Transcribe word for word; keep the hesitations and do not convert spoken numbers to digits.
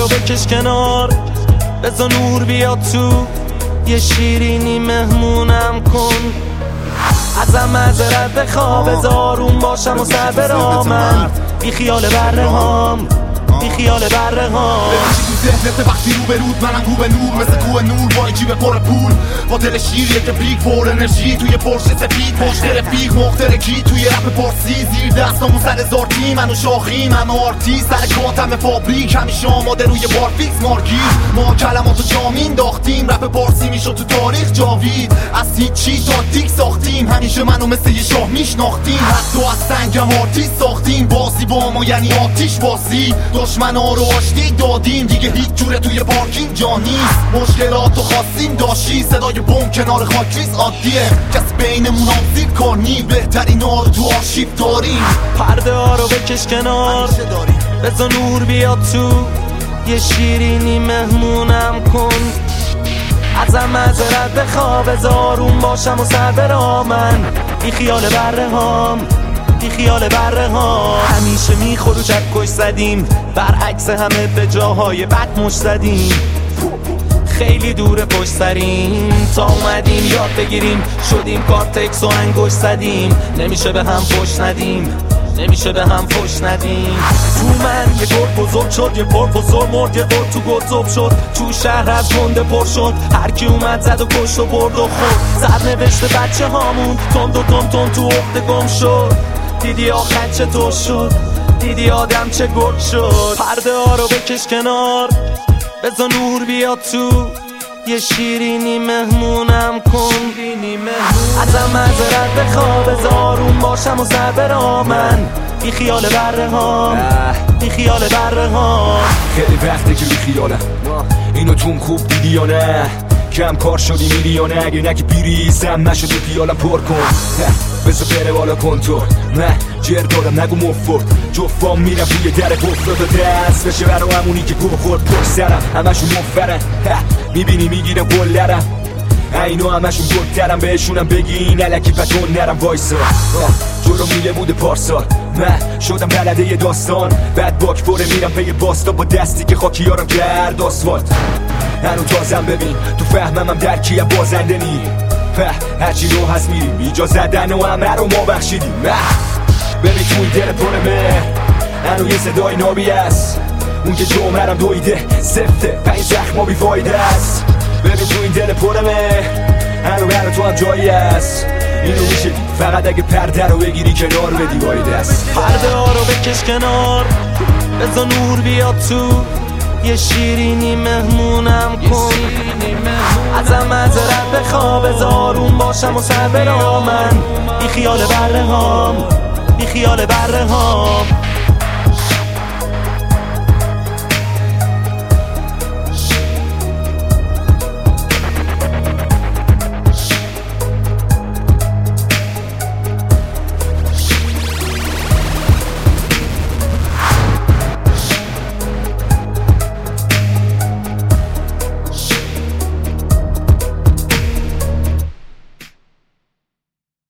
رو بکش کنار، بذار نور بیاد تو، یه شیرینی مهمونم کن. ازم معذرت بخواه، بذار آروم باشم و سر برامن، بی خیال بره هام، بی خیال بره هام. ذهنت وقتی رو به رود، منم رو به نور، مثل کوه نور با جیب پر پول، با دل شیریه که پیک پر انرژی، توی پرش سفید پشت رفیق مخترکی، توی رپ پارسی زیر دستامون سر زارتی، منو شاخیم همه آرتی، سر کاتم فابریک همیشه آماده روی بار فیکس مارگیر. ما کلماتو جامین انداختیم، رپ پارسی میشد تو تاریخ جاوید، از هیچی تاکتیک ساختیم، همیشه منو مثل یه شاه میشناختیم، حتی از سنگم آرتیست ساختیم، بازی با ما یعنی آتیش بازی، دشمنا رو آشتی دادیم، دیگه هیچ جوره توی پارکینگ جا نیست، مشکلاتو خواستیم داشتی، صدای بم کنار خاکریز عادیه، کسی بینمون آمزید کار نی، بهترین ها رو تو آرشیو داریم. پرده ها رو بکش کنار، بذار نور بیاد تو، یه شیرینی مهمونم کن. ازم معذرت بخواه، بذار آروم باشم و سر برامن، بی خیال بره هام، بی خیال بره ها. همیشه میخور و چکش زدیم، برعکس همه به جاهای بد مش زدیم، خیلی دور پشت سریم تا اومدیم یاد بگیریم، شدیم کارتکس و انگوش زدیم، نمیشه به هم فش ندیم، نمیشه به هم فش ندیم. تو من یه گرد بزرگ شد، یه پرپوزور مرد، یه قرد تو گذب شد، تو شهر از گنده پر شد، هر کی اومد زد و کشت و برد و خورد، سرنوشت بچه هامون تند و تند تند تو عقده گم شد. دیدی آخر چطور شد، دیدی آدم چه گرد شد. پرده ها رو بکش کنار، بذار نور بیاد تو، یه شیرینی مهمونم کن. ازم معذرت بخواه، بذار آروم باشم و سر برامن، بی خیال بره هام، بی خیال بره هام. خیلی وقته که بی خیالم، اینو توم خوب دیدی یا نه؟ کم کار شدی میری یا نه؟ اگه نگی بیریزم نشدی پیالم پر کن، بذار بره بالا کن تو، نه جر دادم نگو مفت، جفام میرم توی در گفت تا دست بشه برا همونی که گوه خورد پر سرم، همشون مفرن میبینی میگیرم گلرم، اینو همشون گلترم، بهشونم بگی این علکی پتون نرم وایسا. جلو میله بوده پارسال، من شدم بلده یه داستان، بعد باک فوره میرم پی باستا، با دستی که خاکیارم کرد آسفالت. هنو تازم ببین تو فهمم هم درکی هم بازنده نی، هرچی رو هست میریم ایجا زدن و همه رو ما بخشیدیم. ببین تو این دل پرمه هنو یه صدای نابی است، اون که جمعرم دویده سفته پنج زخم و بیفایده است. ببین تو این دل پرمه هنو برا تو هم جایی است، اینو میشه دید فقط اگه پرده رو بگیری کنار بدی وایده است. پرده ها رو بکش کنار، بذار نور بیاد تو، یه شیرینی مهمونم کن. ازم معذرت بخواه، بذار آروم باشم و سر برامن، بی خیال بره هام، بی خیال بره هام.